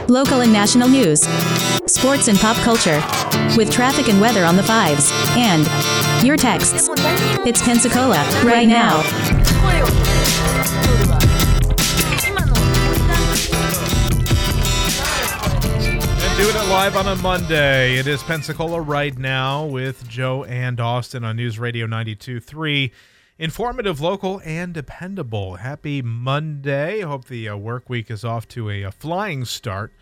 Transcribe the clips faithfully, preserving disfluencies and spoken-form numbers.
local and national news, sports and pop culture, with traffic and weather on the fives, and your texts. It's Pensacola, right now. And doing it live on a Monday. It is Pensacola right now with Joe and Austin on News Radio ninety-two point three. Informative, local, and dependable. Happy Monday. Hope the uh, work week is off to a, a flying start.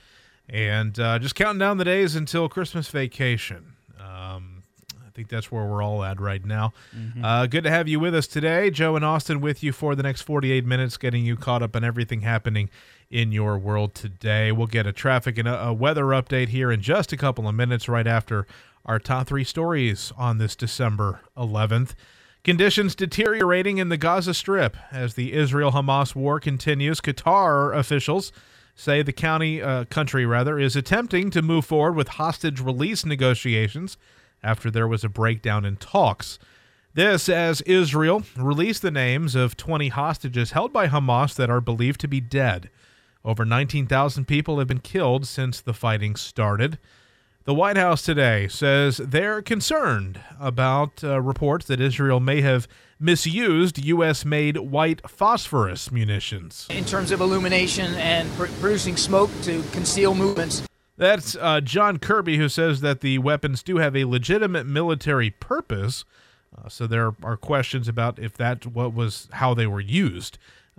And uh, just counting down the days until Christmas vacation. Um, I think that's where we're all at right now. Mm-hmm. Uh, good to have you with us today. Joe and Austin with you for the next forty-eight minutes, getting you caught up on everything happening in your world today. We'll get a traffic and a, a weather update here in just a couple of minutes right after our top three stories on this December eleventh. Conditions deteriorating in the Gaza Strip as the Israel-Hamas war continues. Qatar officials say the county, uh, country rather, is attempting to move forward with hostage release negotiations after there was a breakdown in talks. This as Israel released the names of twenty hostages held by Hamas that are believed to be dead. Over nineteen thousand people have been killed since the fighting started. The White House today says they're concerned about uh, reports that Israel may have misused U S-made white phosphorus munitions. In terms of illumination and pr- producing smoke to conceal movements. That's uh, John Kirby, who says that the weapons do have a legitimate military purpose. Uh, so there are questions about if that what was how they were used.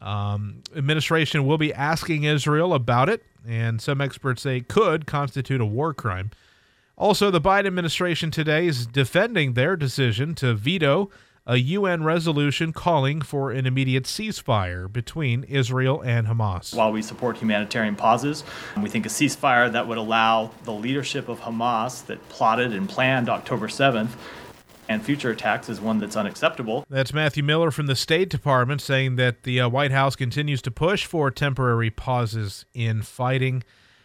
Um, administration will be asking Israel about it, and some experts say it could constitute a war crime. Also, the Biden administration today is defending their decision to veto a U N resolution calling for an immediate ceasefire between Israel and Hamas. While we support humanitarian pauses, we think a ceasefire that would allow the leadership of Hamas that plotted and planned October seventh and future attacks is one that's unacceptable. That's Matthew Miller from the State Department saying that the uh, White House continues to push for temporary pauses in fighting.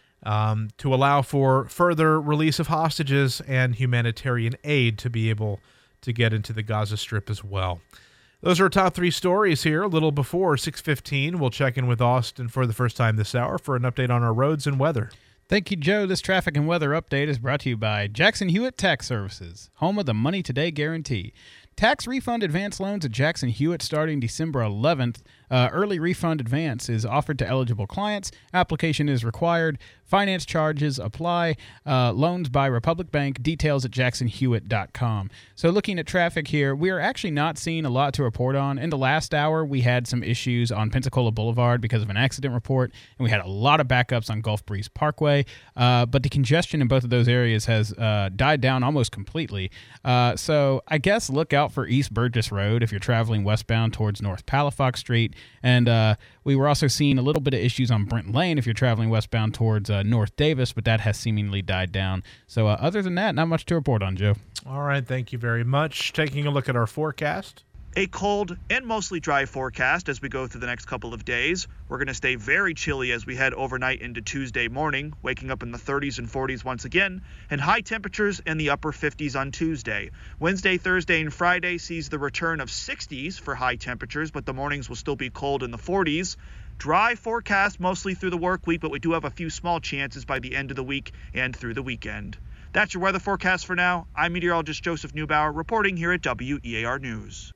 Um, to allow for further release of hostages and humanitarian aid to be able to get into the Gaza Strip as well. Those are our top three stories here. A little before six fifteen, we'll check in with Austin for the first time this hour for an update on our roads and weather. Thank you, Joe. This traffic and weather update is brought to you by Jackson Hewitt Tax Services, home of the Money Today Guarantee. Tax refund advance loans at Jackson Hewitt starting December eleventh. Uh, early refund advance is offered to eligible clients. Application is required. Finance charges apply. Uh, loans by Republic Bank. Details at jackson hewitt dot com. So looking at traffic here, we are actually not seeing a lot to report on. In the last hour, we had some issues on Pensacola Boulevard because of an accident report, and we had a lot of backups on Gulf Breeze Parkway. Uh, but the congestion in both of those areas has uh, died down almost completely. Uh, so I guess look out for East Burgess Road if you're traveling westbound towards North Palafox Street. And uh, we were also seeing a little bit of issues on Brent Lane if you're traveling westbound towards uh, North Davis, but that has seemingly died down. So uh, other than that, not much to report on, Joe. All right, thank you very much. Taking a look at our forecast. A cold and mostly dry forecast as we go through the next couple of days. We're going to stay very chilly as we head overnight into Tuesday morning, waking up in the thirties and forties once again, and high temperatures in the upper fifties on Tuesday. Wednesday, Thursday, and Friday sees the return of sixties for high temperatures, but the mornings will still be cold in the forties. Dry forecast mostly through the work week, but we do have a few small chances by the end of the week and through the weekend. That's your weather forecast for now. I'm meteorologist Joseph Neubauer reporting here at W E A R News.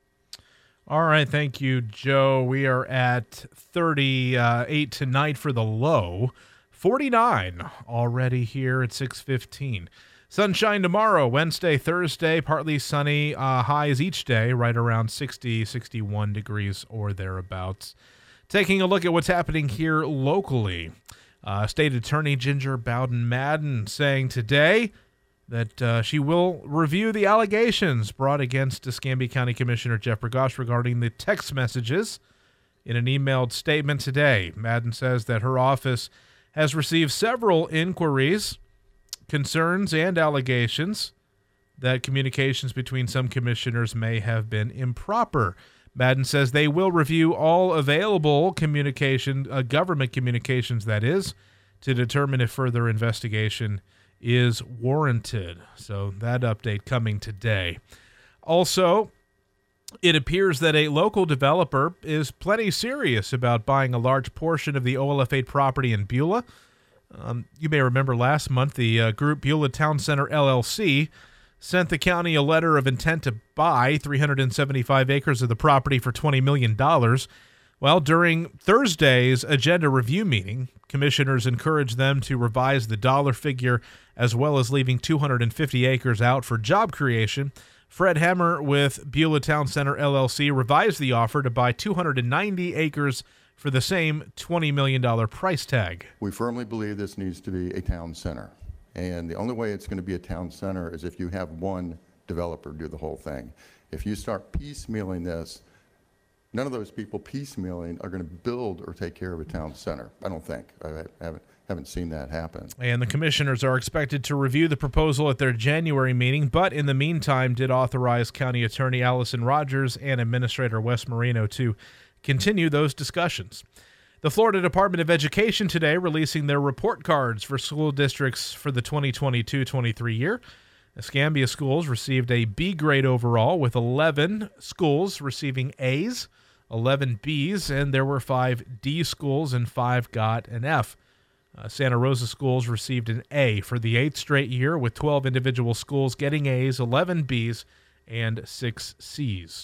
All right, thank you, Joe. We are at thirty-eight tonight for the low, forty-nine already here at six fifteen. Sunshine tomorrow, Wednesday, Thursday, partly sunny, uh, highs each day, right around sixty, sixty-one degrees or thereabouts. Taking a look at what's happening here locally. Uh, State Attorney Ginger Bowden Madden saying today that uh, she will review the allegations brought against Escambia County Commissioner Jeff Bergosh regarding the text messages. In an emailed statement today, Madden says that her office has received several inquiries, concerns, and allegations that communications between some commissioners may have been improper. Madden says they will review all available communication, uh, government communications, that is, to determine if further investigation is warranted. So that update coming today. Also, it appears that a local developer is plenty serious about buying a large portion of the O L F eight property in Beulah. Um, you may remember last month the uh, group Beulah Town Center L L C sent the county a letter of intent to buy three hundred seventy-five acres of the property for twenty million dollars. Well, during Thursday's agenda review meeting, commissioners encouraged them to revise the dollar figure as well as leaving two hundred fifty acres out for job creation. Fred Hammer with Beulah Town Center L L C revised the offer to buy two hundred ninety acres for the same twenty million dollars price tag. We firmly believe this needs to be a town center. And the only way it's going to be a town center is if you have one developer do the whole thing. If you start piecemealing this, none of those people piecemealing are going to build or take care of a town center. I don't think. I haven't haven't seen that happen. And the commissioners are expected to review the proposal at their January meeting, but in the meantime did authorize County Attorney Allison Rogers and Administrator Wes Marino to continue those discussions. The Florida Department of Education today releasing their report cards for school districts for the twenty twenty-two twenty-three year. Escambia schools received a B grade overall, with eleven schools receiving A's, eleven B's, and there were five D schools and five got an F. Uh, Santa Rosa schools received an A for the eighth straight year, with twelve individual schools getting A's, eleven B's, and six C's.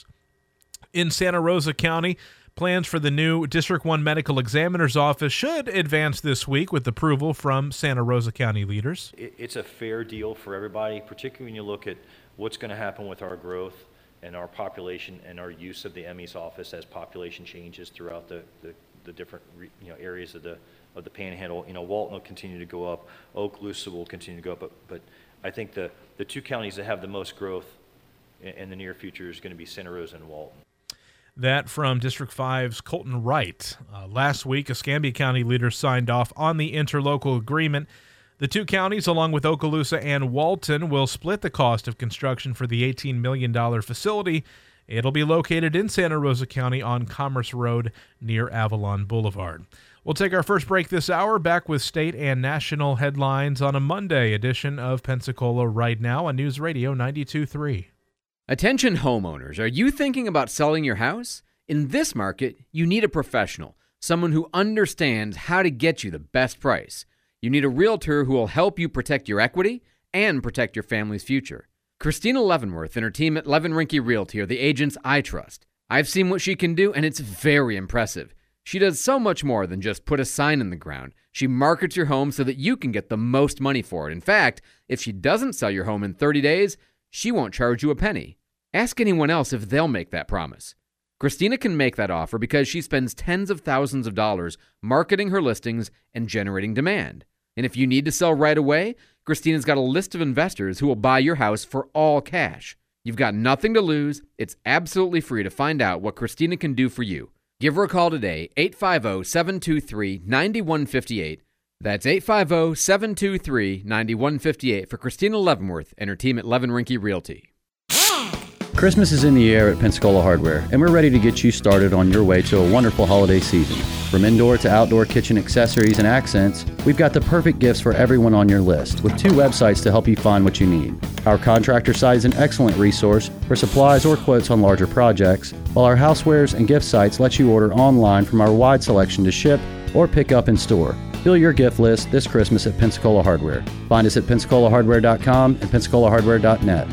In Santa Rosa County, plans for the new District one Medical Examiner's Office should advance this week with approval from Santa Rosa County leaders. It's a fair deal for everybody, particularly when you look at what's going to happen with our growth and our population and our use of the M E's office as population changes throughout the, the, the different you know, areas of the of the Panhandle. You know, Walton will continue to go up, Okaloosa will continue to go up, but, but I think the, the two counties that have the most growth in, in the near future is going to be Santa Rosa and Walton. That from District five's Colton Wright. Uh, last week, Escambia County leaders signed off on the interlocal agreement. The two counties, along with Okaloosa and Walton, will split the cost of construction for the eighteen million dollars facility. It'll be located in Santa Rosa County on Commerce Road near Avalon Boulevard. We'll take our first break this hour, back with state and national headlines on a Monday edition of Pensacola Right Now on News Radio ninety-two point three. Attention homeowners, are you thinking about selling your house? In this market, you need a professional, someone who understands how to get you the best price. You need a realtor who will help you protect your equity and protect your family's future. Christina Leavenworth and her team at Levin Rinke Realty are the agents I trust. I've seen what she can do, and it's very impressive. She does so much more than just put a sign in the ground. She markets your home so that you can get the most money for it. In fact, if she doesn't sell your home in thirty days, she won't charge you a penny. Ask anyone else if they'll make that promise. Christina can make that offer because she spends tens of thousands of dollars marketing her listings and generating demand. And if you need to sell right away, Christina's got a list of investors who will buy your house for all cash. You've got nothing to lose. It's absolutely free to find out what Christina can do for you. Give her a call today, eight five zero, seven two three, nine one five eight. That's eight five zero, seven two three, nine one five eight for Christina Leavenworth and her team at Levin Rinke Realty. Christmas is in the air at Pensacola Hardware, and we're ready to get you started on your way to a wonderful holiday season. From indoor to outdoor kitchen accessories and accents, we've got the perfect gifts for everyone on your list, with two websites to help you find what you need. Our contractor site is an excellent resource for supplies or quotes on larger projects, while our housewares and gift sites let you order online from our wide selection to ship or pick up in store. Fill your gift list this Christmas at Pensacola Hardware. Find us at pensacola hardware dot com and pensacola hardware dot net.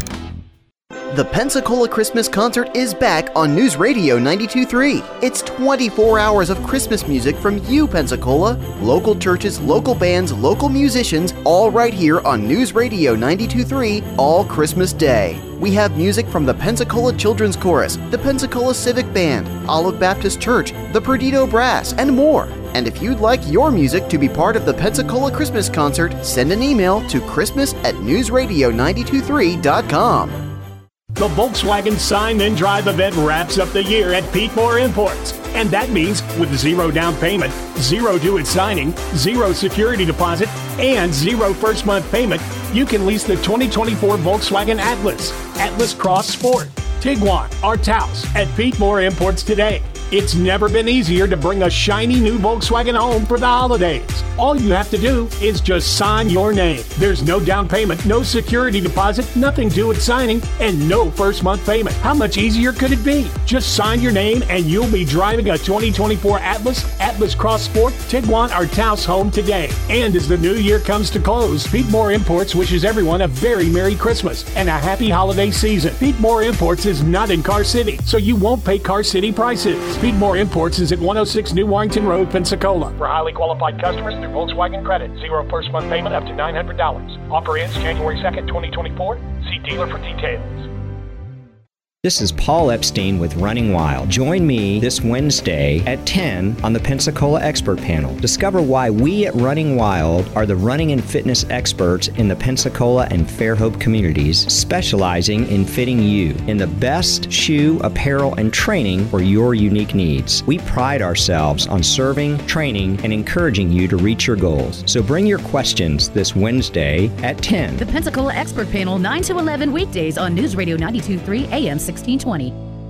The Pensacola Christmas Concert is back on News Radio ninety-two point three. It's twenty-four hours of Christmas music from you, Pensacola. Local churches, local bands, local musicians, all right here on News Radio ninety-two point three all Christmas Day. We have music from the Pensacola Children's Chorus, the Pensacola Civic Band, Olive Baptist Church, the Perdido Brass, and more. And if you'd like your music to be part of the Pensacola Christmas Concert, send an email to christmas at news radio ninety-two point three dot com. The Volkswagen Sign Then Drive event wraps up the year at Pete Moore Imports. And that means with zero down payment, zero due at signing, zero security deposit, and zero first month payment, you can lease the twenty twenty-four Volkswagen Atlas, Atlas Cross Sport, Tiguan, or Taos at Pete Moore Imports today. It's never been easier to bring a shiny new Volkswagen home for the holidays. All you have to do is just sign your name. There's no down payment, no security deposit, nothing due at signing, and no first month payment. How much easier could it be? Just sign your name and you'll be driving a twenty twenty-four Atlas, Atlas Cross Sport, Tiguan, or Taos home today. And as the new year comes to close, Peatmore Imports wishes everyone a very Merry Christmas and a happy holiday season. Peatmore Imports is not in Car City, so you won't pay Car City prices. Peatmore Imports is at one oh six New Warrington Road, Pensacola. For highly qualified customers through Volkswagen Credit, zero first month payment up to nine hundred dollars. Offer ends January second, twenty twenty-four. See dealer for details. This is Paul Epstein with Running Wild. Join me this Wednesday at ten on the Pensacola Expert Panel. Discover why we at Running Wild are the running and fitness experts in the Pensacola and Fairhope communities, specializing in fitting you in the best shoe, apparel, and training for your unique needs. We pride ourselves on serving, training, and encouraging you to reach your goals. So bring your questions this Wednesday at ten. The Pensacola Expert Panel, nine to eleven weekdays on News Radio ninety-two point three A M sixteen twenty.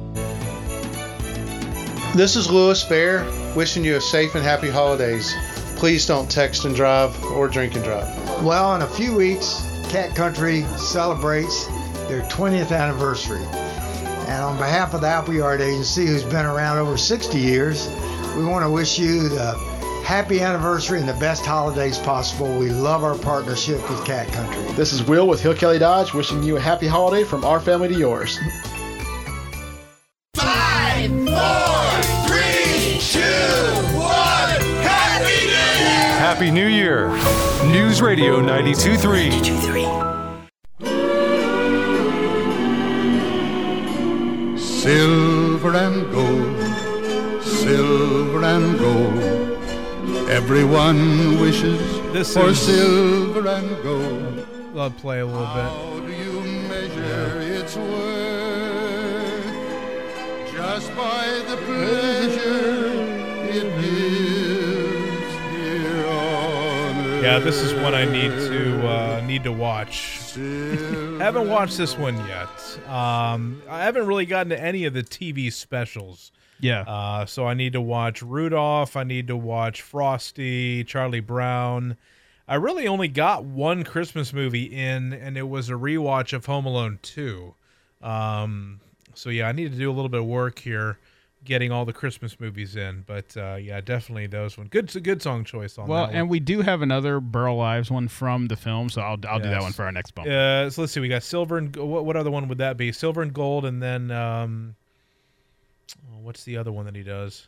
This is Louis Fair, wishing you a safe and happy holidays. Please don't text and drive or drink and drive. Well, in a few weeks, Cat Country celebrates their twentieth anniversary. And on behalf of the Appleyard Agency, who's been around over sixty years, we want to wish you the happy anniversary and the best holidays possible. We love our partnership with Cat Country. This is Will with Hill Kelly Dodge, wishing you a happy holiday from our family to yours. Five, four, three, two, one. Happy New Year! Happy New Year. News Radio ninety-two point three. Silver and gold, silver and gold. Everyone wishes This for is- silver and gold. I'll play a little bit. How do you measure its worth? Just by the pleasure it gives here on earth. Yeah, this is one I need to uh, need to watch. Haven't watched this one yet. Um, I haven't really gotten to any of the T V specials. Yeah. Uh, so I need to watch Rudolph. I need to watch Frosty, Charlie Brown. I really only got one Christmas movie in, and it was a rewatch of Home Alone two. Um, so yeah, I need to do a little bit of work here, getting all the Christmas movies in. But uh, yeah, definitely those one. Good, good song choice on Well, that one. and we do have another Burl Ives one from the film, so I'll I'll do that Yes. one for our next bump. Uh, so let's see. We got silver and go- what? What other one would that be? Silver and gold, and then um, oh, what's the other one that he does?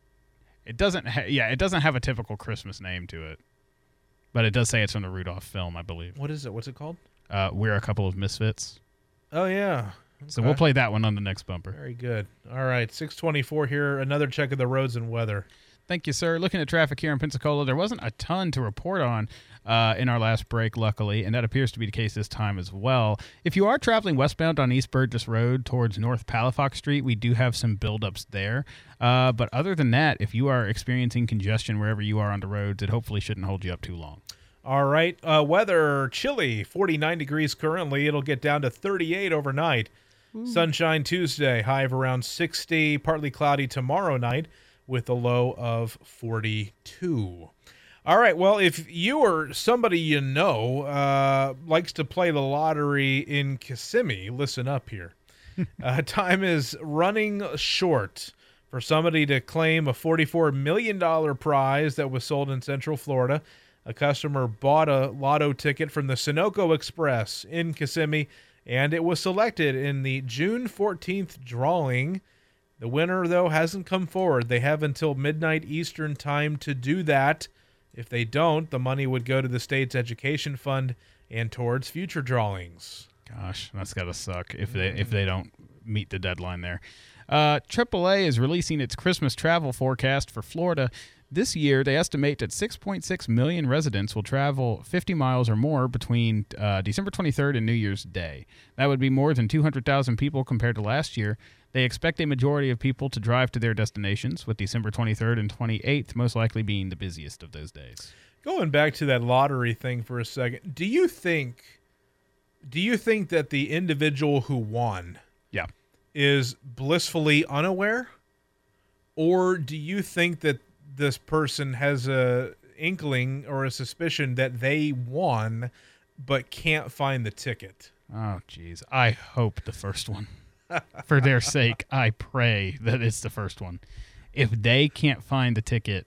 It doesn't. Ha- yeah, it doesn't have a typical Christmas name to it, but it does say it's from the Rudolph film, I believe. What is it? What's it called? Uh, We're a Couple of Misfits. Oh yeah. So Okay. we'll play that one on the next bumper. Very good. All right, six twenty-four here. Another check of the roads and weather. Thank you, sir. Looking at traffic here in Pensacola, there wasn't a ton to report on uh, in our last break, luckily, and that appears to be the case this time as well. If you are traveling westbound on East Burgess Road towards North Palafox Street, we do have some buildups there. Uh, but other than that, if you are experiencing congestion wherever you are on the roads, it hopefully shouldn't hold you up too long. All right, uh, weather chilly, forty-nine degrees currently. It'll get down to thirty-eight overnight. Sunshine Tuesday, high of around sixty. Partly cloudy tomorrow night with a low of forty-two. All right, well, if you or somebody you know uh, likes to play the lottery in Kissimmee, listen up here. uh, time is running short for somebody to claim a forty-four million dollars prize that was sold in Central Florida. A customer bought a lotto ticket from the Sunoco Express in Kissimmee, and it was selected in the June fourteenth drawing. The winner, though, hasn't come forward. They have until midnight Eastern time to do that. If they don't, the money would go to the state's education fund and towards future drawings. Gosh, that's gotta suck if they if they don't meet the deadline there. Uh, triple A is releasing its Christmas travel forecast for Florida. This year, they estimate that six point six million residents will travel fifty miles or more between uh, December twenty-third and New Year's Day. That would be more than two hundred thousand people compared to last year. They expect a majority of people to drive to their destinations, with December twenty-third and twenty-eighth most likely being the busiest of those days. Going back to that lottery thing for a second, do you think do you think that the individual who won yeah. is blissfully unaware? Or do you think that this person has a inkling or a suspicion that they won but can't find the ticket? Oh, geez. I hope the first one. For their sake, I pray that it's the first one. If they can't find the ticket,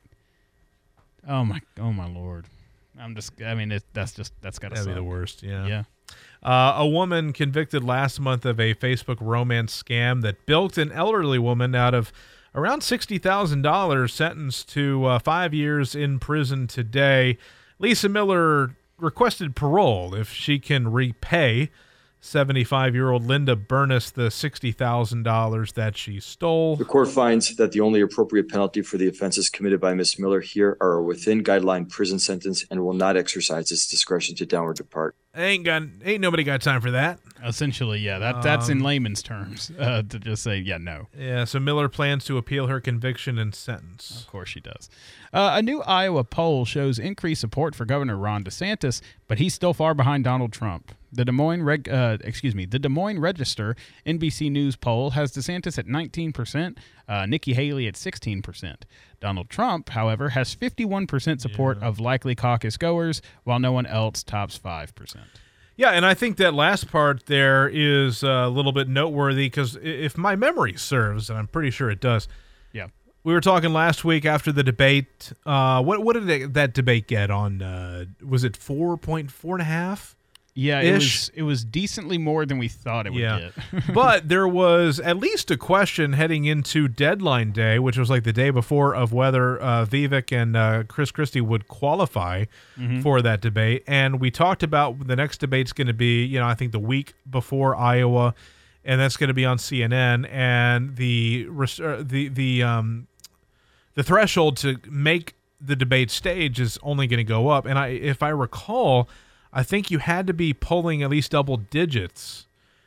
oh my, oh my Lord. I'm just, I mean, it, that's just, that's got to suck. That'd be the worst, yeah. Yeah. Uh, a woman convicted last month of a Facebook romance scam that bilked an elderly woman out of around sixty thousand dollars, sentenced to uh, five years in prison today. Lisa Miller requested parole if she can repay seventy-five-year-old Linda Burness the sixty thousand dollars that she stole. The court finds that the only appropriate penalty for the offenses committed by Miz Miller here are a within guideline prison sentence and will not exercise its discretion to downward depart. Ain't got, ain't nobody got time for that. Essentially, yeah. That That's um, in layman's terms, uh, to just say, yeah, no. Yeah, so Miller plans to appeal her conviction and sentence. Of course she does. Uh, a new Iowa poll shows increased support for Governor Ron DeSantis, but he's still far behind Donald Trump. The Des Moines, Reg, uh, excuse me, the Des Moines Register N B C News poll has DeSantis at nineteen percent, uh, Nikki Haley at sixteen percent. Donald Trump, however, has fifty-one percent support yeah. of likely caucus goers, while no one else tops five percent. Yeah, and I think that last part there is a little bit noteworthy because if my memory serves, and I'm pretty sure it does, yeah, we were talking last week after the debate. Uh, what what did it, that debate get on? Uh, was it four point four and a half? Yeah, it was it was decently more than we thought it would yeah. get. But there was at least a question heading into deadline day, which was like the day before, of whether uh, Vivek and uh, Chris Christie would qualify Mhm. for that debate. And we talked about the next debate's going to be, you know, I think the week before Iowa, and that's going to be on C N N. And the res- uh, the the um the threshold to make the debate stage is only going to go up. And I, if I recall, I think you had to be polling at least double digits.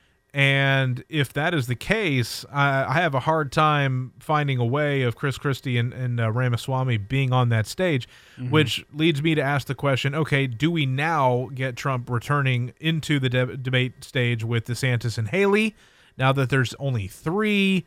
And if that is the case, I, I have a hard time finding a way of Chris Christie and, and uh, Ramaswamy being on that stage, Mhm. which leads me to ask the question, okay, do we now get Trump returning into the de- debate stage with DeSantis and Haley now that there's only three?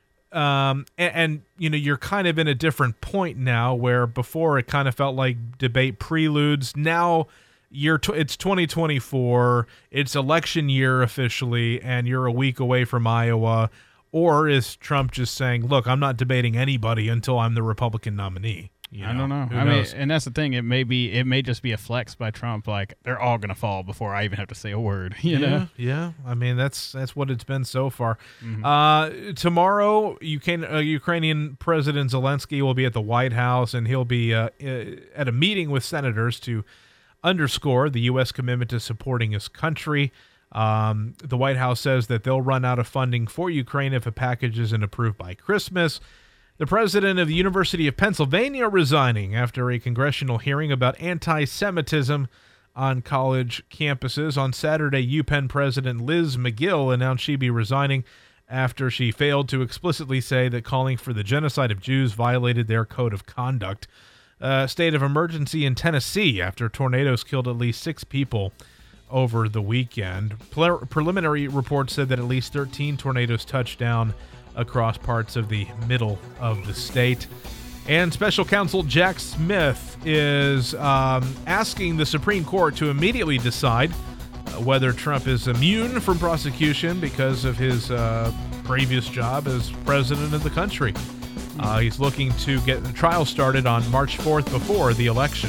Um, and, and, you know, you're kind of in a different point now where before it kind of felt like debate preludes. Now you're t- it's twenty twenty-four, it's election year officially, and you're a week away from Iowa. Or is Trump just saying, look, I'm not debating anybody until I'm the Republican nominee? You I don't know. Who I knows? mean, and that's the thing. It may be, it may just be a flex by Trump. Like they're all gonna fall before I even have to say a word. You yeah, know? yeah. I mean, that's that's what it's been so far. Mhm. Uh, tomorrow, Ukraine, uh, Ukrainian President Zelensky will be at the White House, and he'll be uh, uh, at a meeting with senators to underscore the U S commitment to supporting his country. Um, the White House says that they'll run out of funding for Ukraine if a package isn't approved by Christmas. The president of the University of Pennsylvania resigning after a congressional hearing about anti-Semitism on college campuses. On Saturday, UPenn President Liz McGill announced she'd be resigning after she failed to explicitly say that calling for the genocide of Jews violated their code of conduct. Uh, state of emergency in Tennessee after tornadoes killed at least six people over the weekend. Pre- preliminary reports said that at least thirteen tornadoes touched down across parts of the middle of the state. And special counsel Jack Smith is um, asking the Supreme Court to immediately decide uh, whether Trump is immune from prosecution because of his uh, previous job as president of the country. Uh, he's looking to get the trial started on March fourth before the election.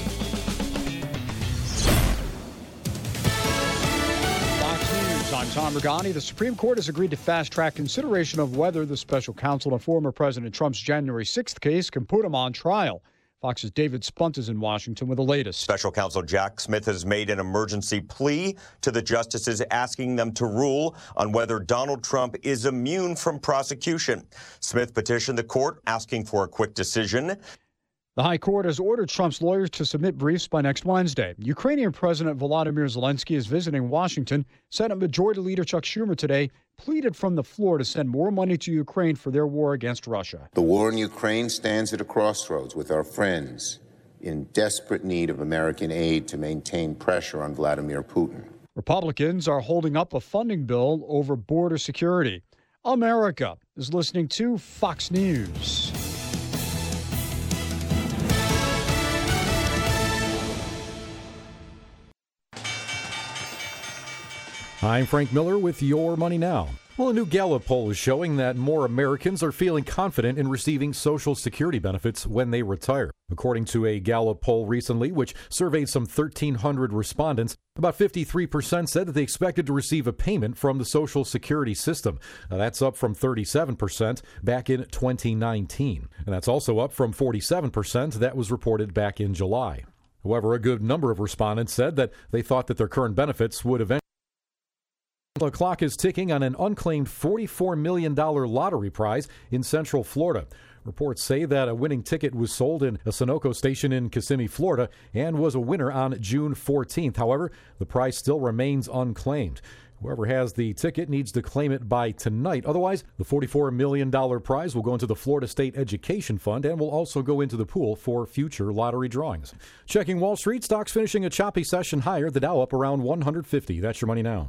Fox News, I'm Tom Regani. The Supreme Court has agreed to fast-track consideration of whether the special counsel to former President Trump's January sixth case can put him on trial. Fox's David Spunt is in Washington with the latest. Special counsel Jack Smith has made an emergency plea to the justices, asking them to rule on whether Donald Trump is immune from prosecution. Smith petitioned the court asking for a quick decision. The High Court has ordered Trump's lawyers to submit briefs by next Wednesday. Ukrainian President Volodymyr Zelensky is visiting Washington. Senate Majority Leader Chuck Schumer today pleaded from the floor to send more money to Ukraine for their war against Russia. The war in Ukraine stands at a crossroads with our friends in desperate need of American aid to maintain pressure on Vladimir Putin. Republicans are holding up a funding bill over border security. America is listening to Fox News. I'm Frank Miller with Your Money Now. Well, a new Gallup poll is showing that more Americans are feeling confident in receiving Social Security benefits when they retire. According to a Gallup poll recently, which surveyed some thirteen hundred respondents, about fifty-three percent said that they expected to receive a payment from the Social Security system. Now, that's up from thirty-seven percent back in twenty nineteen. And that's also up from forty-seven percent that was reported back in July. However, a good number of respondents said that they thought that their current benefits would eventually. The clock is ticking on an unclaimed forty-four million dollars lottery prize in Central Florida. Reports say that a winning ticket was sold in a Sunoco station in Kissimmee, Florida, and was a winner on June fourteenth. However, the prize still remains unclaimed. Whoever has the ticket needs to claim it by tonight. Otherwise, the forty-four million dollars prize will go into the Florida State Education Fund and will also go into the pool for future lottery drawings. Checking Wall Street, stocks finishing a choppy session higher. The Dow up around one hundred fifty. That's Your Money Now.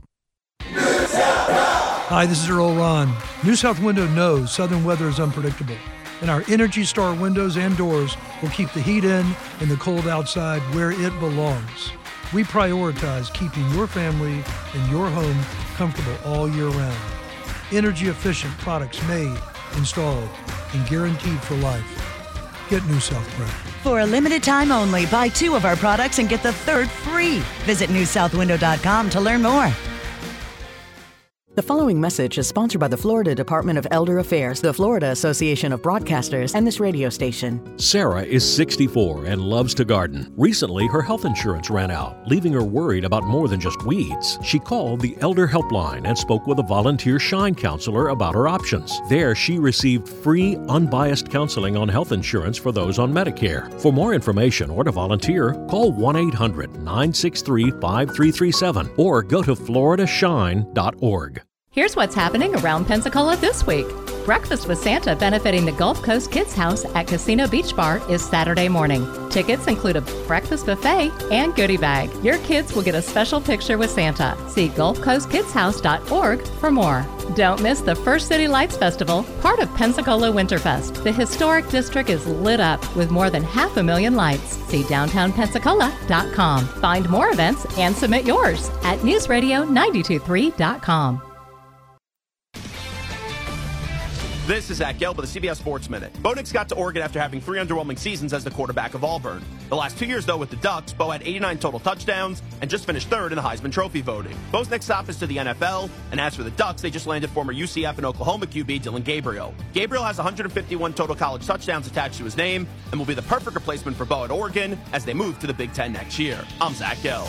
Hi, this is Earl Ron. New South Window knows southern weather is unpredictable, and our Energy Star windows and doors will keep the heat in and the cold outside where it belongs. We prioritize keeping your family and your home comfortable all year round. Energy-efficient products made, installed, and guaranteed for life. Get New South Proud. For a limited time only, buy two of our products and get the third free. Visit new south window dot com to learn more. The following message is sponsored by the Florida Department of Elder Affairs, the Florida Association of Broadcasters, and this radio station. Sarah is sixty-four and loves to garden. Recently, her health insurance ran out, leaving her worried about more than just weeds. She called the Elder Helpline and spoke with a volunteer Shine counselor about her options. There, she received free, unbiased counseling on health insurance for those on Medicare. For more information or to volunteer, call one eight hundred nine six three five three three seven or go to florida shine dot org. Here's what's happening around Pensacola this week. Breakfast with Santa benefiting the Gulf Coast Kids House at Casino Beach Bar is Saturday morning. Tickets include a breakfast buffet and goodie bag. Your kids will get a special picture with Santa. See gulf coast kids house dot org for more. Don't miss the First City Lights Festival, part of Pensacola Winterfest. The historic district is lit up with more than half a million lights. See downtown pensacola dot com. Find more events and submit yours at news radio nine two three dot com. This is Zach Gelb with the C B S Sports Minute. Bo Nix got to Oregon after having three underwhelming seasons as the quarterback of Auburn. The last two years, though, with the Ducks, Bo had eighty-nine total touchdowns and just finished third in the Heisman Trophy voting. Bo's next stop is to the N F L, and as for the Ducks, they just landed former U C F and Oklahoma Q B Dylan Gabriel. Gabriel has one hundred fifty-one total college touchdowns attached to his name and will be the perfect replacement for Bo at Oregon as they move to the Big Ten next year. I'm Zach Gelb.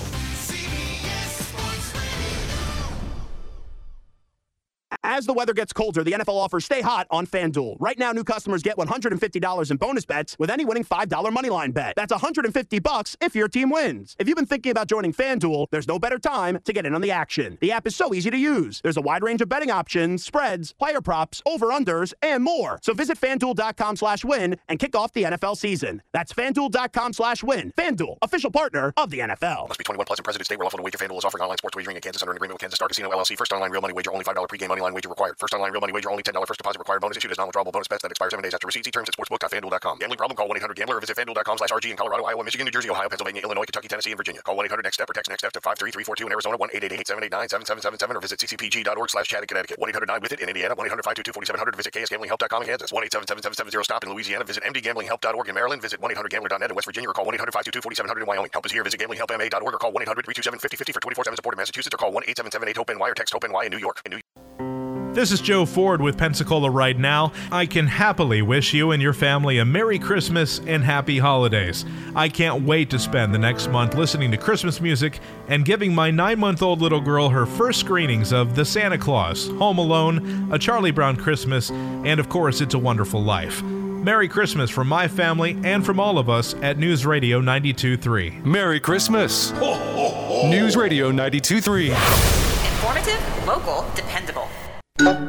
As the weather gets colder, the N F L offers Stay Hot on FanDuel. Right now, new customers get one hundred fifty dollars in bonus bets with any winning five dollar moneyline bet. That's one hundred fifty bucks if your team wins. If you've been thinking about joining FanDuel, there's no better time to get in on the action. The app is so easy to use. There's a wide range of betting options, spreads, player props, over-unders, and more. So visit FanDuel dot com slash win and kick off the N F L season. That's FanDuel dot com slash win. FanDuel, official partner of the N F L. Must be twenty-one plus in President State where lawful to wager. FanDuel is offering online sports wagering in Kansas under an agreement with Kansas Star Casino L L C. First online real money wager, only five dollar pregame money line wager required. First online real money wager, only ten dollar first deposit required. Bonus issued as non-withdrawable bonus bets that expire seven days after receipt. See terms at sportsbook dot fanduel dot com. Gambling problem? Call one eight hundred gambler or visit FanDuel dot com slash R G in Colorado, Iowa, Michigan, New Jersey, Ohio, Pennsylvania, Illinois, Kentucky, Tennessee, and Virginia. Call one eight hundred next step or text next step to five three three four two in Arizona, one eight eight eight seven eight nine seven seven seven seven or visit c c p g dot org slash chat in Connecticut. one eight hundred nine with it in Indiana, one eight hundred five two two four seven zero zero. Visit k s gambling help dot com in Kansas. one eight seven seven seven seven zero stop in Louisiana. Visit m d gambling help dot org in Maryland. Visit one eight hundred gambler dot net in West Virginia or call one eight hundred five two two four seven zero zero in Wyoming. Help is here. Visit gambling help m a dot org or call one eight hundred three two seven five zero five zero for twenty-four seven support in Massachusetts or call one eight seven seven eight hope N Y or text hope N Y in New York. In New York. This is Joe Ford with Pensacola Right Now. I can happily wish you and your family a Merry Christmas and Happy Holidays. I can't wait to spend the next month listening to Christmas music and giving my nine-month-old little girl her first screenings of The Santa Claus, Home Alone, A Charlie Brown Christmas, and of course, It's a Wonderful Life. Merry Christmas from my family and from all of us at News Radio ninety-two point three. Merry Christmas. News Radio ninety-two point three. Informative, local, dependable. We're a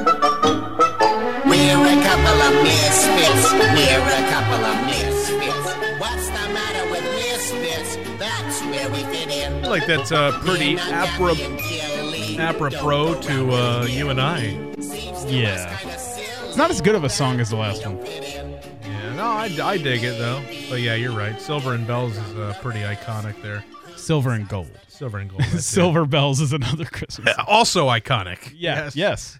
couple of misfits. We're a couple of misfits. What's the matter with misfits? That's where we fit in. I feel like that's uh, pretty apro- apropos to uh, you and I. Yeah. It's not as good of a song as the last one. Yeah, no, I, I dig it, though. But yeah, you're right. Silver and Bells is uh, pretty iconic there. Silver and gold. Silver and gold. that's it. Silver bells is another Christmas. Yeah, also iconic. Yeah, yes.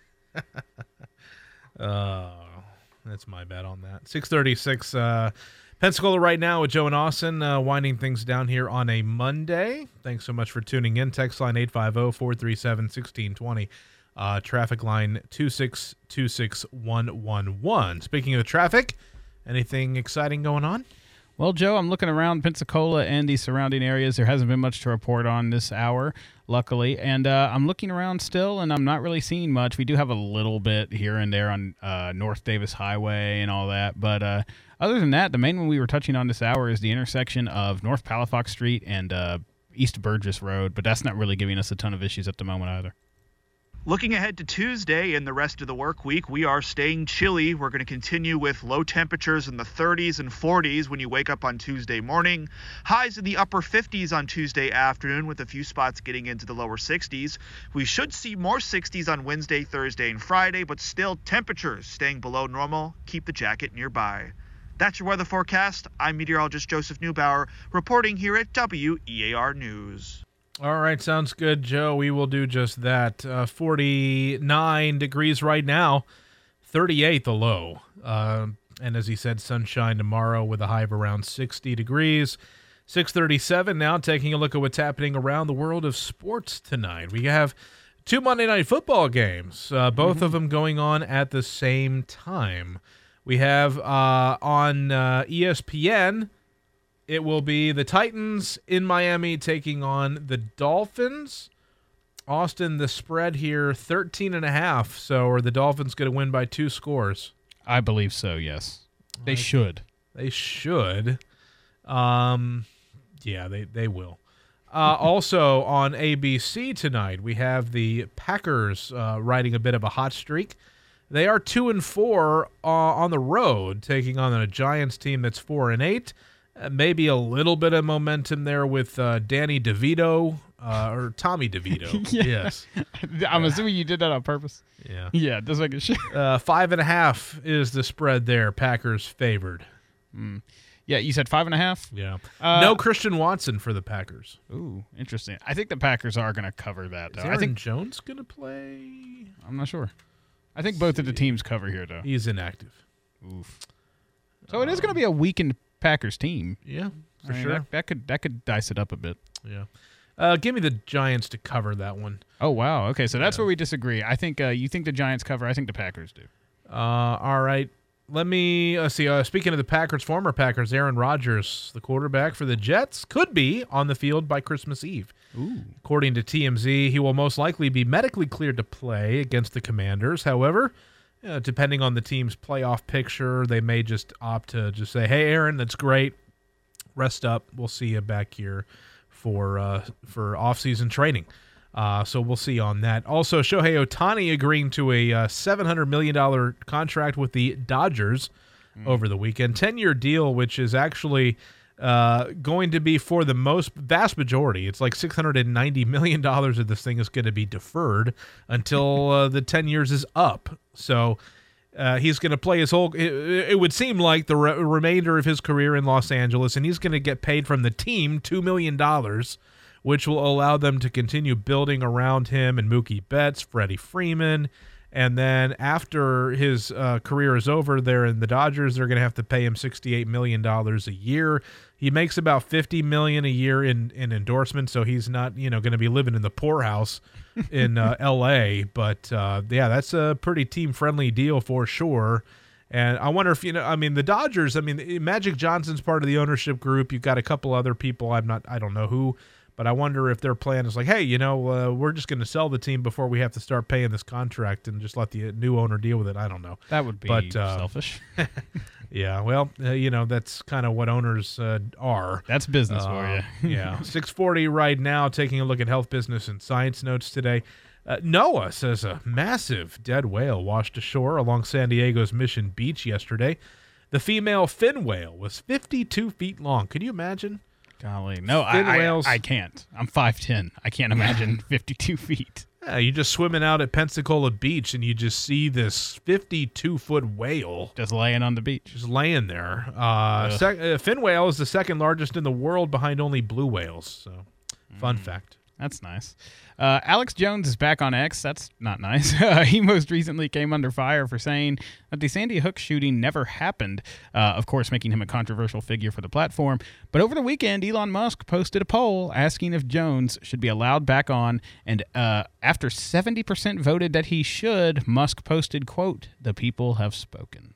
Uh, that's my bet on that. six thirty-six uh, Pensacola right now with Joe and Austin, uh, winding things down here on a Monday. Thanks so much for tuning in. Text line eight five zero, four three seven, one six two zero. Uh, traffic line two six two six one one one. Speaking of traffic, anything exciting going on? Well, Joe, I'm looking around Pensacola and the surrounding areas. There hasn't been much to report on this hour, luckily. And uh, I'm looking around still, and I'm not really seeing much. We do have a little bit here and there on uh, North Davis Highway and all that. But uh, other than that, the main one we were touching on this hour is the intersection of North Palafox Street and uh, East Burgess Road. But that's not really giving us a ton of issues at the moment either. Looking ahead to Tuesday and the rest of the work week, we are staying chilly. We're going to continue with low temperatures in the thirties and forties when you wake up on Tuesday morning. Highs in the upper fifties on Tuesday afternoon, with a few spots getting into the lower sixties. We should see more sixties on Wednesday, Thursday, and Friday, but still temperatures staying below normal. Keep the jacket nearby. That's your weather forecast. I'm meteorologist Joseph Neubauer, reporting here at W E A R News. All right, sounds good, Joe. We will do just that. Uh, forty-nine degrees right now, thirty-eight the low. Uh, and as he said, sunshine tomorrow with a high of around sixty degrees. six thirty-seven now, taking a look at what's happening around the world of sports tonight. We have two Monday Night Football games, uh, both mm-hmm. of them going on at the same time. We have uh, on uh, E S P N... It will be the Titans in Miami taking on the Dolphins. Austin, the spread here, thirteen and a half. So are the Dolphins going to win by two scores? I believe so, yes. They right. should. They should. Um, yeah, they, they will. Uh, also on A B C tonight, we have the Packers uh, riding a bit of a hot streak. They are two and four uh, on the road, taking on a Giants team that's four and eight. Uh, maybe a little bit of momentum there with uh, Danny DeVito uh, or Tommy DeVito. yeah. Yes, I'm assuming you did that on purpose. Yeah, yeah, just making sure. uh, five and a half is the spread there. Packers favored. Mm. Yeah, you said five and a half. Yeah, uh, no Christian Watson for the Packers. Ooh, interesting. I think the Packers are going to cover that. Though. Is Aaron I think Jones going to play. I'm not sure. I think both of the teams cover here, though. He's inactive. Oof. So uh, it is going to be a weakened Packers team. Yeah, for I mean, sure. That, that could that could dice it up a bit. Yeah. Uh, give me the Giants to cover that one. Oh, wow. Okay, so that's yeah. where we disagree. I think uh, you think the Giants cover. I think the Packers do. Uh, all right. Let me uh, see. Uh, speaking of the Packers, former Packers, Aaron Rodgers, the quarterback for the Jets, could be on the field by Christmas Eve. Ooh. According to T M Z, he will most likely be medically cleared to play against the Commanders. However, Uh, depending on the team's playoff picture, they may just opt to just say, "Hey, Aaron, that's great. Rest up. We'll see you back here for uh, for off-season training." Uh, so we'll see on that. Also, Shohei Ohtani agreeing to a uh, seven hundred million dollars contract with the Dodgers mm. over the weekend. ten-year deal, which is actually uh, going to be for the most vast majority. It's like six hundred ninety million dollars of this thing is going to be deferred until uh, the ten years is up. So uh, he's going to play his whole, it, it would seem like the re- remainder of his career in Los Angeles, and he's going to get paid from the team two million dollars, which will allow them to continue building around him and Mookie Betts, Freddie Freeman. And then after his uh, career is over there in the Dodgers, they're going to have to pay him sixty-eight million dollars a year. He makes about fifty million dollars a year in, in endorsements, so he's not, you know, going to be living in the poorhouse in uh, L A. But, uh, yeah, that's a pretty team-friendly deal for sure. And I wonder if, you know, I mean, the Dodgers, I mean, Magic Johnson's part of the ownership group. You've got a couple other people. I'm not, I don't know who. But I wonder if their plan is like, hey, you know, uh, we're just going to sell the team before we have to start paying this contract and just let the new owner deal with it. I don't know. That would be but, uh, selfish. Yeah, well, uh, you know, that's kind of what owners uh, are. That's business uh, for you. Yeah. six forty right now, taking a look at health, business, and science notes today. Uh, NOAA says a massive dead whale washed ashore along San Diego's Mission Beach yesterday. The female fin whale was fifty-two feet long. Can you imagine? Golly, no, I, I, I can't. I'm five ten. I can't imagine fifty-two feet. Yeah, you're just swimming out at Pensacola Beach, and you just see this fifty-two foot whale. Just laying on the beach. Just laying there. Uh, sec- uh, fin whale is the second largest in the world behind only blue whales. So, fun mm. fact. That's nice. Uh, Alex Jones is back on X. That's not nice. Uh, he most recently came under fire for saying that the Sandy Hook shooting never happened, uh, of course, making him a controversial figure for the platform. But over the weekend, Elon Musk posted a poll asking if Jones should be allowed back on. And uh, after seventy percent voted that he should, Musk posted, quote, "The people have spoken."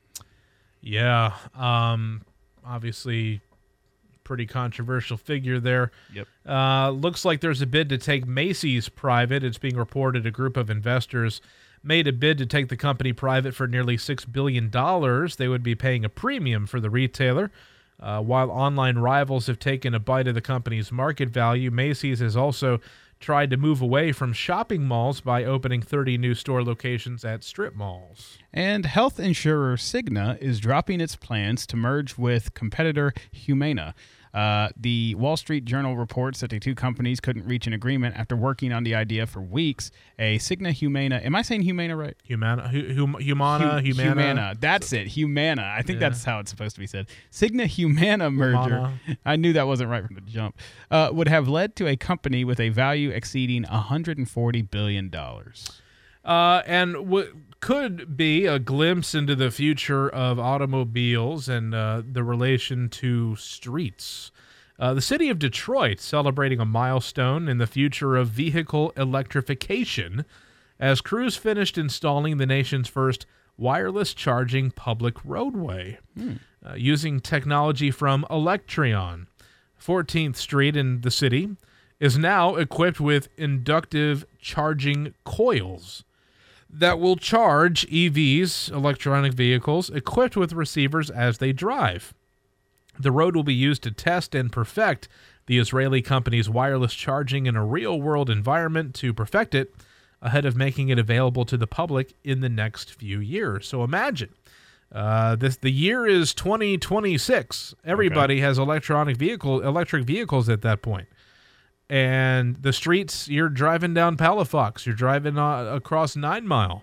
Yeah. Um, obviously... pretty controversial figure there. Yep. Uh, looks like there's a bid to take Macy's private. It's being reported a group of investors made a bid to take the company private for nearly six billion dollars. They would be paying a premium for the retailer. Uh, while online rivals have taken a bite of the company's market value, Macy's has also tried to move away from shopping malls by opening thirty new store locations at strip malls. And health insurer Cigna is dropping its plans to merge with competitor Humana. Uh, the Wall Street Journal reports that the two companies couldn't reach an agreement after working on the idea for weeks. A Cigna Humana, am I saying Humana right? Humana, hu, hum, Humana, Hu, Humana. Humana, that's it, Humana. I think Yeah. that's how it's supposed to be said. Cigna Humana merger, Humana. I knew that wasn't right from the jump, uh, would have led to a company with a value exceeding one hundred forty billion dollars. Uh, and what could be a glimpse into the future of automobiles and uh, the relation to streets. Uh, the city of Detroit celebrating a milestone in the future of vehicle electrification as crews finished installing the nation's first wireless charging public roadway Hmm. uh, using technology from Electrion. fourteenth Street in the city is now equipped with inductive charging coils that will charge E Vs, electronic vehicles, equipped with receivers as they drive. The road will be used to test and perfect the Israeli company's wireless charging in a real-world environment to perfect it ahead of making it available to the public in the next few years. So imagine, uh, this the year is twenty twenty-six. Everybody okay. has electronic vehicle, electric vehicles at that point. And the streets, you're driving down Palafox, you're driving uh, across Nine Mile,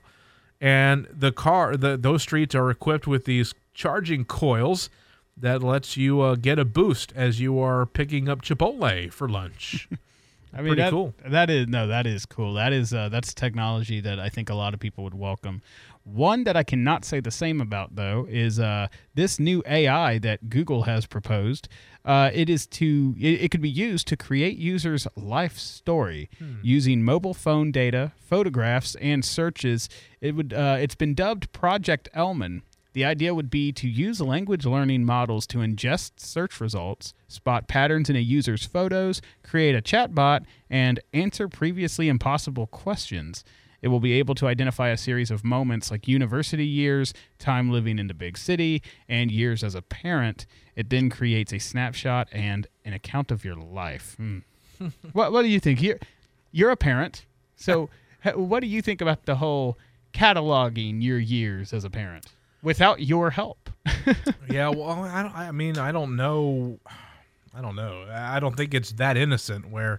and the car, the those streets are equipped with these charging coils that lets you uh, get a boost as you are picking up Chipotle for lunch. I mean, pretty that, cool. That is no, that is cool. That is uh, that's technology that I think a lot of people would welcome. One that I cannot say the same about, though, is uh, this new A I that Google has proposed. Uh, it is to it, it could be used to create users' life story hmm. using mobile phone data, photographs, and searches. It would uh, it's been dubbed Project Elman. The idea would be to use language learning models to ingest search results, spot patterns in a user's photos, create a chatbot, and answer previously impossible questions. It will be able to identify a series of moments like university years, time living in the big city, and years as a parent. It then creates a snapshot and an account of your life. Hmm. what, what do you think? You're, you're a parent, so what do you think about the whole cataloging your years as a parent without your help? Yeah, well, I, don't, I mean, I don't know. I don't know. I don't think it's that innocent where,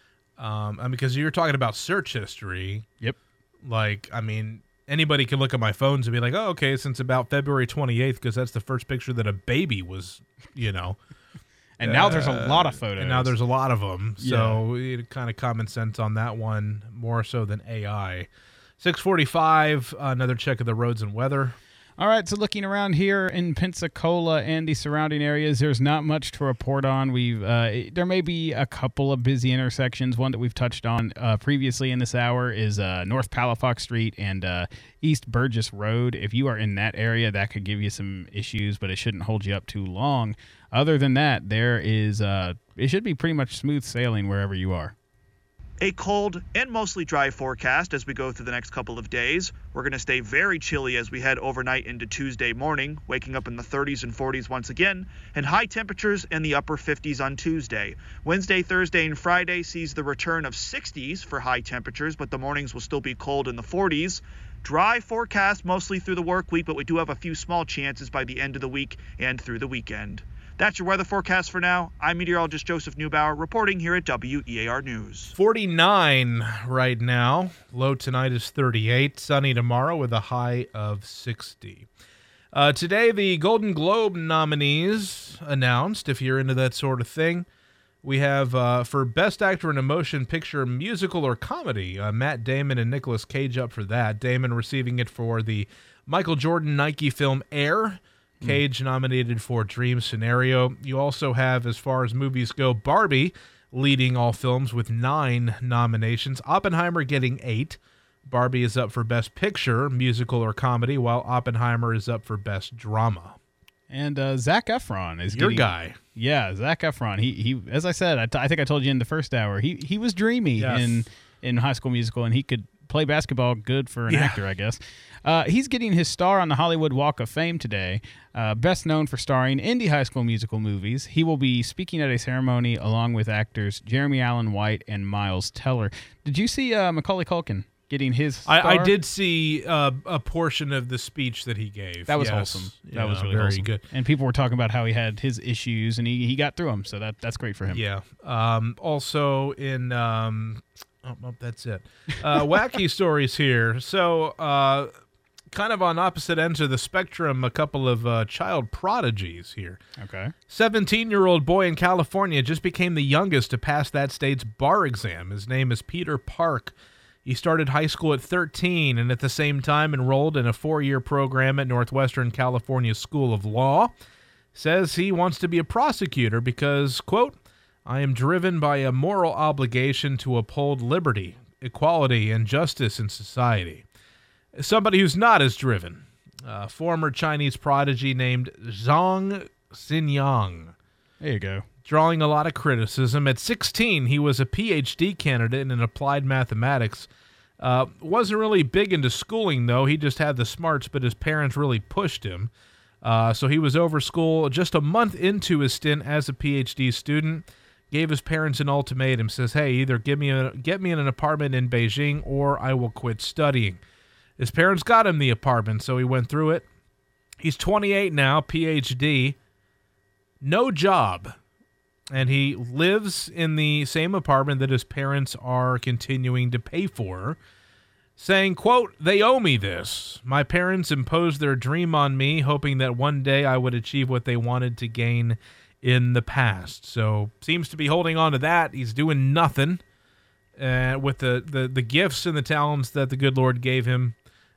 um, I mean, because you're talking about search history. Yep. Like, I mean, anybody can look at my phones and be like, oh, okay, since about February twenty-eighth, because that's the first picture that a baby was, you know. And now uh, there's a lot of photos. And now there's a lot of them. Yeah. So it kind of common sense on that one, more so than A I. six forty-five, another check of the roads and weather. All right, so looking around here in Pensacola and the surrounding areas, there's not much to report on. We've uh, there may be a couple of busy intersections. One that we've touched on uh, previously in this hour is uh, North Palafox Street and uh, East Burgess Road. If you are in that area, that could give you some issues, but it shouldn't hold you up too long. Other than that, there is uh, it should be pretty much smooth sailing wherever you are. A cold and mostly dry forecast as we go through the next couple of days. We're going to stay very chilly as we head overnight into Tuesday morning, waking up in the thirties and forties once again, and high temperatures in the upper fifties on Tuesday. Wednesday, Thursday, and Friday sees the return of sixties for high temperatures, but the mornings will still be cold in the forties. Dry forecast mostly through the work week, but we do have a few small chances by the end of the week and through the weekend. That's your weather forecast for now. I'm meteorologist Joseph Neubauer reporting here at W E A R News. forty-nine right now. Low tonight is thirty-eight. Sunny tomorrow with a high of sixty. Uh, today, the Golden Globe nominees announced, if you're into that sort of thing. We have, uh, for Best Actor in a Motion Picture, Musical, or Comedy, uh, Matt Damon and Nicolas Cage up for that. Damon receiving it for the Michael Jordan Nike film Air. Cage nominated for Dream Scenario. You also have, as far as movies go, Barbie leading all films with nine nominations. Oppenheimer getting eight. Barbie is up for Best Picture, Musical, or Comedy, while Oppenheimer is up for Best Drama. And uh, Zac Efron is your getting, guy. Yeah, Zac Efron. He he. As I said, I, t- I think I told you in the first hour. He he was dreamy Yes. in in High School Musical, and he could play basketball good for an Yeah. actor, I guess. Uh, he's getting his star on the Hollywood Walk of Fame today, uh, best known for starring in indie High School Musical movies. He will be speaking at a ceremony along with actors Jeremy Allen White and Miles Teller. Did you see uh, Macaulay Culkin getting his star? I, I did see uh, a portion of the speech that he gave. That was Yes. wholesome. That Yeah, was really very wholesome. good. And people were talking about how he had his issues, and he, he got through them, so that that's great for him. Yeah. Um, also in... Um, oh, no, that's it. Uh, wacky stories here. So... Uh, kind of on opposite ends of the spectrum, a couple of uh, child prodigies here. Okay. seventeen-year-old boy in California just became the youngest to pass that state's bar exam. His name is Peter Park. He started high school at thirteen and at the same time enrolled in a four-year program at Northwestern California School of Law. Says he wants to be a prosecutor because, quote, I am driven by a moral obligation to uphold liberty, equality, and justice in society. Somebody who's not as driven, uh, former Chinese prodigy named Zhang Xinyang. There you go. Drawing a lot of criticism. At sixteen, he was a P H D candidate in applied mathematics. Uh, wasn't really big into schooling, though. He just had the smarts, but his parents really pushed him. Uh, so he was over school just a month into his stint as a P H D student. Gave his parents an ultimatum. Says, hey, either give me a, get me in an apartment in Beijing or I will quit studying. His parents got him the apartment, so he went through it. He's twenty-eight now, P H D, no job, and he lives in the same apartment that his parents are continuing to pay for, saying, quote, they owe me this. My parents imposed their dream on me, hoping that one day I would achieve what they wanted to gain in the past. So seems to be holding on to that. He's doing nothing uh, with the, the, the gifts and the talents that the good Lord gave him.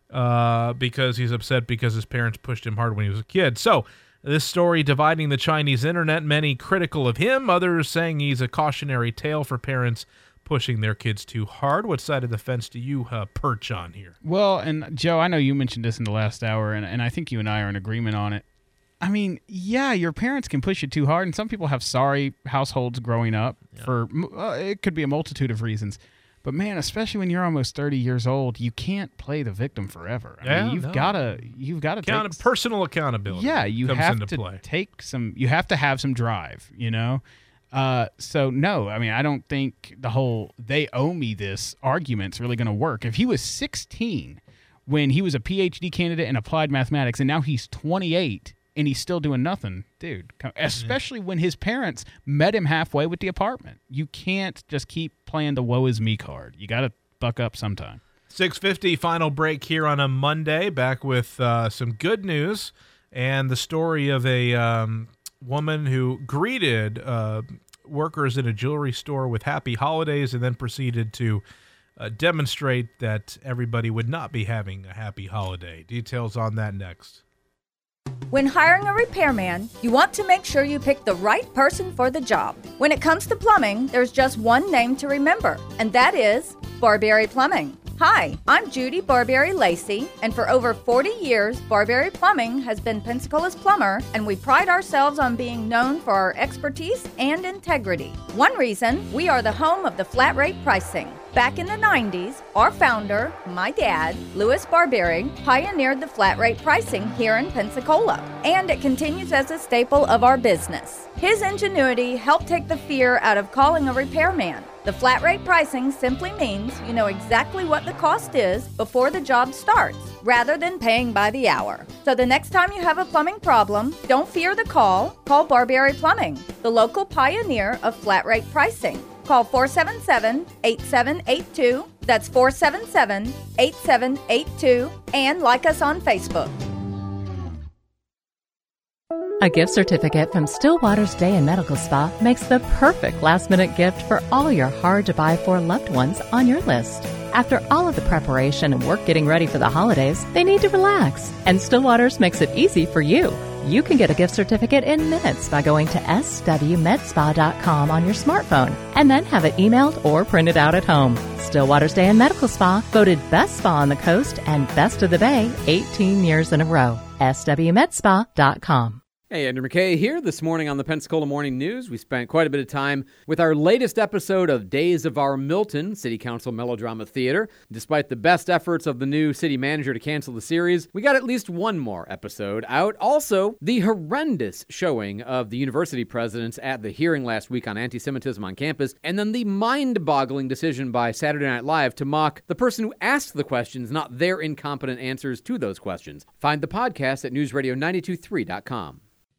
Uh, because he's upset because his parents pushed him hard when he was a kid. So, this story dividing the Chinese internet, many critical of him, others saying he's a cautionary tale for parents pushing their kids too hard. What side of the fence do you uh, perch on here? Well, and Joe, I know you mentioned this in the last hour, and, and I think you and I are in agreement on it. I mean, yeah, your parents can push you too hard, and some people have sorry households growing up yeah. for, uh, it could be a multitude of reasons. But man, especially when you're almost thirty years old, you can't play the victim forever. I yeah, mean, you've no. gotta, you've got to Account- take personal accountability. Yeah, you comes have into to play. take some. You have to have some drive. You know. Uh, so no, I mean, I don't think the whole "they owe me this" argument's really going to work. If he was sixteen when he was a P H D candidate in applied mathematics, and now he's twenty-eight. And he's still doing nothing, dude. Especially when his parents met him halfway with the apartment. You can't just keep playing the woe is me card. You got to buck up sometime. six fifty, final break here on a Monday. Back with uh, some good news and the story of a um, woman who greeted uh, workers in a jewelry store with happy holidays and then proceeded to uh, demonstrate that everybody would not be having a happy holiday. Details on that next. When hiring a repairman, you want to make sure you pick the right person for the job. When it comes to plumbing, there's just one name to remember, and that is Barbieri Plumbing. Hi, I'm Judy Barbieri Lacey, and for over forty years, Barbieri Plumbing has been Pensacola's plumber, and we pride ourselves on being known for our expertise and integrity. One reason, we are the home of the flat rate pricing. Back in the nineties, our founder, my dad, Louis Barbieri, pioneered the flat rate pricing here in Pensacola, and it continues as a staple of our business. His ingenuity helped take the fear out of calling a repairman. The flat rate pricing simply means you know exactly what the cost is before the job starts, rather than paying by the hour. So the next time you have a plumbing problem, don't fear the call. Call Barberry Plumbing, the local pioneer of flat rate pricing. Call four seven seven, eight seven eight two. That's four seven seven, eight seven eight two. And like us on Facebook. A gift certificate from Stillwater's Day and Medical Spa makes the perfect last-minute gift for all your hard-to-buy-for loved ones on your list. After all of the preparation and work getting ready for the holidays, they need to relax. And Stillwater's makes it easy for you. You can get a gift certificate in minutes by going to s w med spa dot com on your smartphone and then have it emailed or printed out at home. Stillwater's Day and Medical Spa voted Best Spa on the Coast and Best of the Bay eighteen years in a row. s w med spa dot com. Hey, Andrew McKay here. This morning on the Pensacola Morning News, we spent quite a bit of time with our latest episode of Days of Our Milton City Council Melodrama Theater. Despite the best efforts of the new city manager to cancel the series, we got at least one more episode out. Also, the horrendous showing of the university presidents at the hearing last week on anti-Semitism on campus, and then the mind-boggling decision by Saturday Night Live to mock the person who asked the questions, not their incompetent answers to those questions. Find the podcast at news radio nine two three dot com.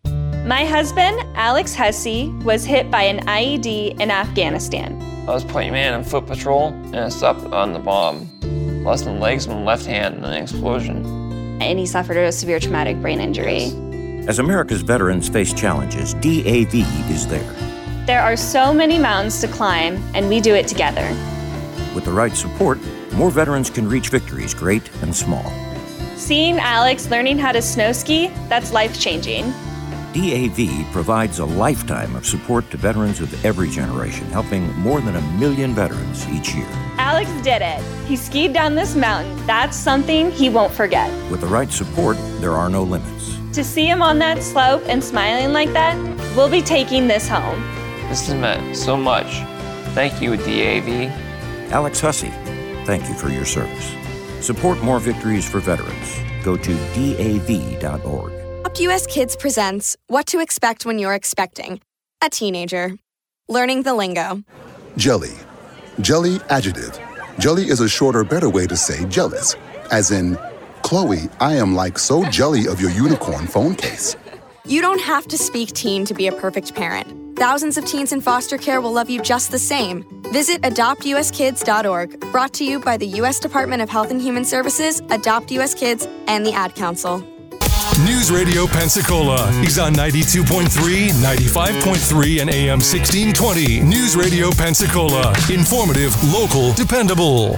My husband, Alex Hussey, was hit by an I E D in Afghanistan. I was playing man on foot patrol, and I stopped on the bomb. Lost my legs and my left hand in an explosion. And he suffered a severe traumatic brain injury. As America's veterans face challenges, D A V is there. There are so many mountains to climb, and we do it together. With the right support, more veterans can reach victories, great and small. Seeing Alex learning how to snow ski, that's life-changing. D A V provides a lifetime of support to veterans of every generation, helping more than a million veterans each year. Alex did it. He skied down this mountain. That's something he won't forget. With the right support, there are no limits. To see him on that slope and smiling like that, we'll be taking this home. This has meant so much. Thank you, D A V. Alex Hussey, thank you for your service. Support more victories for veterans. Go to D A V dot org. Adopt U S Kids presents What to Expect When You're Expecting a Teenager. Learning the lingo. Jelly. Jelly adjective. Jelly is a shorter, better way to say jealous. As in, Chloe, I am like so jelly of your unicorn phone case. You don't have to speak teen to be a perfect parent. Thousands of teens in foster care will love you just the same. Visit adopt u s kids dot org, brought to you by the U S Department of Health and Human Services, Adopt U S Kids, and the Ad Council. News Radio Pensacola. He's on ninety-two point three, ninety-five point three, and A M sixteen twenty. News Radio Pensacola. Informative, local, dependable.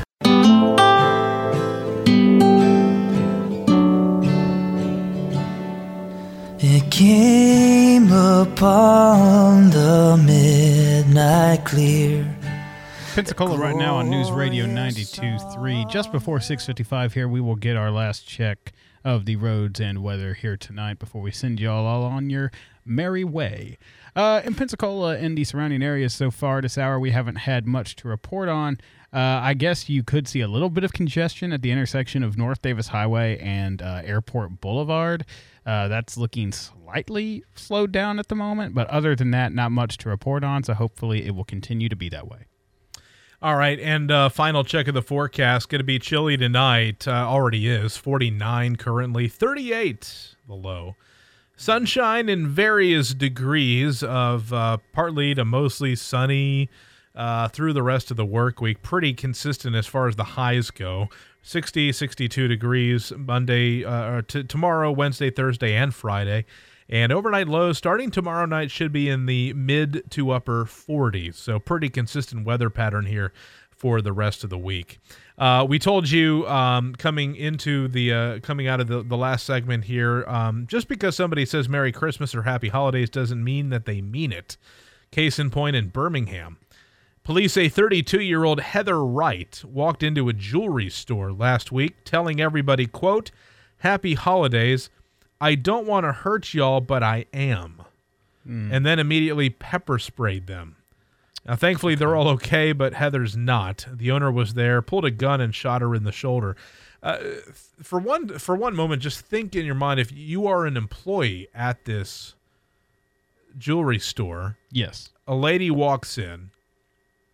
It came upon the midnight clear. Pensacola right now on News Radio ninety-two point three. Just before six fifty-five here, we will get our last check of the roads and weather here tonight before we send you all on your merry way. Uh, in Pensacola and the surrounding areas so far this hour, we haven't had much to report on. Uh, I guess you could see a little bit of congestion at the intersection of North Davis Highway and uh, Airport Boulevard. Uh, that's looking slightly slowed down at the moment, but other than that, not much to report on, so hopefully it will continue to be that way. All right, and uh, final check of the forecast. Going to be chilly tonight. Uh, already is. forty-nine currently. thirty-eight the low. Sunshine in various degrees of uh, partly to mostly sunny uh, through the rest of the work week. Pretty consistent as far as the highs go. sixty, sixty-two degrees Monday, uh, t- tomorrow, Wednesday, Thursday, and Friday. And overnight lows starting tomorrow night should be in the mid to upper forties. So pretty consistent weather pattern here for the rest of the week. Uh, we told you um, coming into the uh, coming out of the, the last segment here, um, just because somebody says Merry Christmas or Happy Holidays doesn't mean that they mean it. Case in point in Birmingham. Police say thirty-two-year-old Heather Wright walked into a jewelry store last week telling everybody, quote, Happy Holidays. I don't want to hurt y'all, but I am. Mm. And then immediately pepper sprayed them. Now, thankfully, they're all okay, but Heather's not. The owner was there, pulled a gun, and shot her in the shoulder. Uh, for one for one moment, just think in your mind, if you are an employee at this jewelry store. Yes. A lady walks in,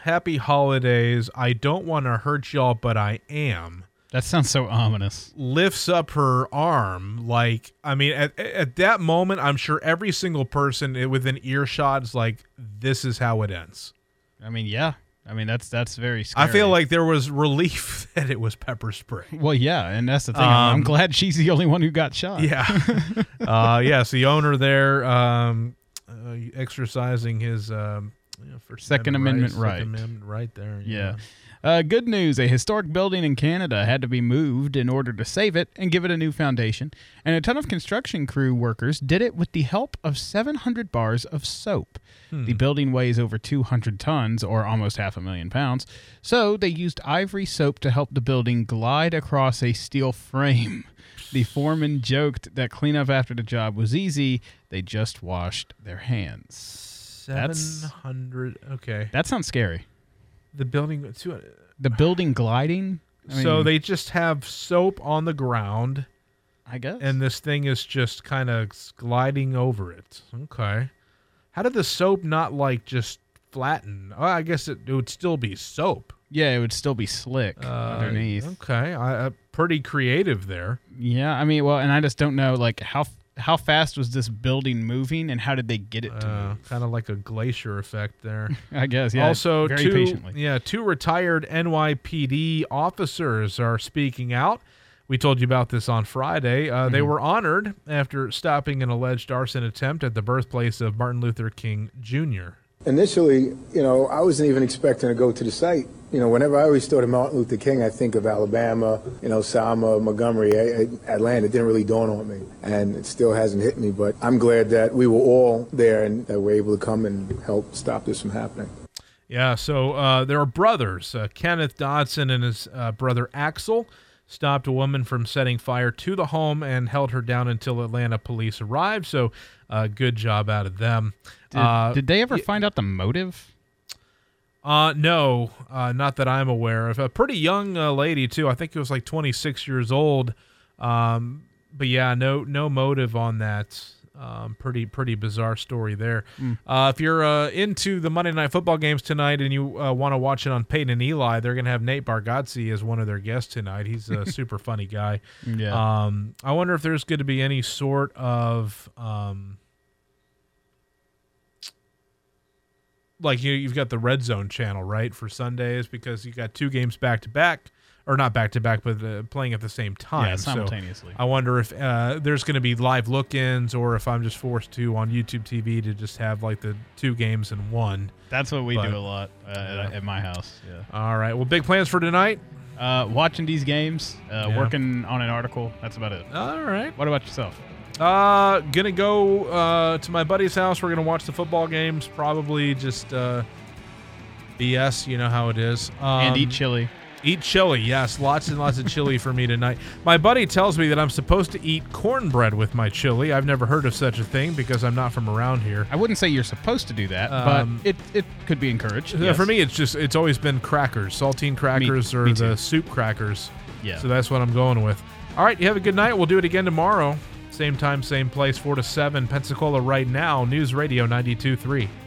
happy holidays. I don't want to hurt y'all, but I am. That sounds so ominous. Lifts up her arm. Like, I mean, at, at that moment, I'm sure every single person within earshot is like, this is how it ends. I mean, yeah. I mean, that's that's very scary. I feel like there was relief that it was pepper spray. Well, yeah, and that's the thing. Um, I'm glad she's the only one who got shot. Yeah. uh, yes, the owner there um, uh, exercising his um, you know, First Second Amendment right. right. Second Amendment right there. Yeah. Uh, good news, a historic building in Canada had to be moved in order to save it and give it a new foundation, and a ton of construction crew workers did it with the help of seven hundred bars of soap. Hmm. The building weighs over two hundred tons, or almost half a million pounds, so they used ivory soap to help the building glide across a steel frame. The foreman joked that cleanup after the job was easy. They just washed their hands. seven hundred, okay. That sounds scary. The building, the building gliding. I mean, so they just have soap on the ground, I guess, and this thing is just kind of gliding over it. Okay, how did the soap not like just flatten? Oh, I guess it, it would still be soap. Yeah, it would still be slick uh, underneath. Okay, I, uh, pretty creative there. Yeah, I mean, well, and I just don't know, like how. How fast was this building moving, and how did they get it to uh, move? Kind of like a glacier effect there. I guess, yeah. Also, very two, patiently. Yeah, two retired N Y P D officers are speaking out. We told you about this on Friday. Uh, Mm-hmm. They were honored after stopping an alleged arson attempt at the birthplace of Martin Luther King Junior Initially, you know, I wasn't even expecting to go to the site. You know, whenever I always thought of Martin Luther King, I think of Alabama, you know, Selma, Montgomery, I, I, Atlanta. It didn't really dawn on me, and it still hasn't hit me. But I'm glad that we were all there and that we're able to come and help stop this from happening. Yeah, so uh, there are brothers. Uh, Kenneth Dodson and his uh, brother Axel stopped a woman from setting fire to the home and held her down until Atlanta police arrived. So uh, good job out of them. Did, uh, did they ever y- find out the motive? Uh, no, uh, not that I'm aware of. A pretty young uh, lady, too. I think it was like twenty-six years old. Um, but, yeah, no no motive on that. Um, pretty pretty bizarre story there. Mm. Uh, if you're uh, into the Monday Night Football games tonight and you uh, want to watch it on Peyton and Eli, they're going to have Nate Bargatze as one of their guests tonight. He's a super funny guy. Yeah. Um, I wonder if there's going to be any sort of um, like you, you've got the Red Zone channel, right, for Sundays, because you got two games back to back. Or not back-to-back, but uh, playing at the same time. Yeah, simultaneously. So I wonder if uh, there's going to be live look-ins, or if I'm just forced to, on YouTube T V, to just have like the two games in one. That's what we but, do a lot uh, yeah. at, at my house. Yeah. All right. Well, big plans for tonight? Uh, watching these games, uh, Yeah. working on an article. That's about it. All right. What about yourself? Uh, going to go uh, to my buddy's house. We're going to watch the football games. Probably just uh, B S. You know how it is. Um, And eat chili. Eat chili, yes. Lots and lots of chili for me tonight. My buddy tells me that I'm supposed to eat cornbread with my chili. I've never heard of such a thing because I'm not from around here. I wouldn't say you're supposed to do that, Um, but it, it could be encouraged. Yeah, Yes. For me, it's just it's always been crackers, saltine crackers, Me- or me the too. soup crackers. Yeah. So that's what I'm going with. All right, you have a good night. We'll do it again tomorrow. Same time, same place, four to seven. Pensacola right now. News Radio ninety-two point three.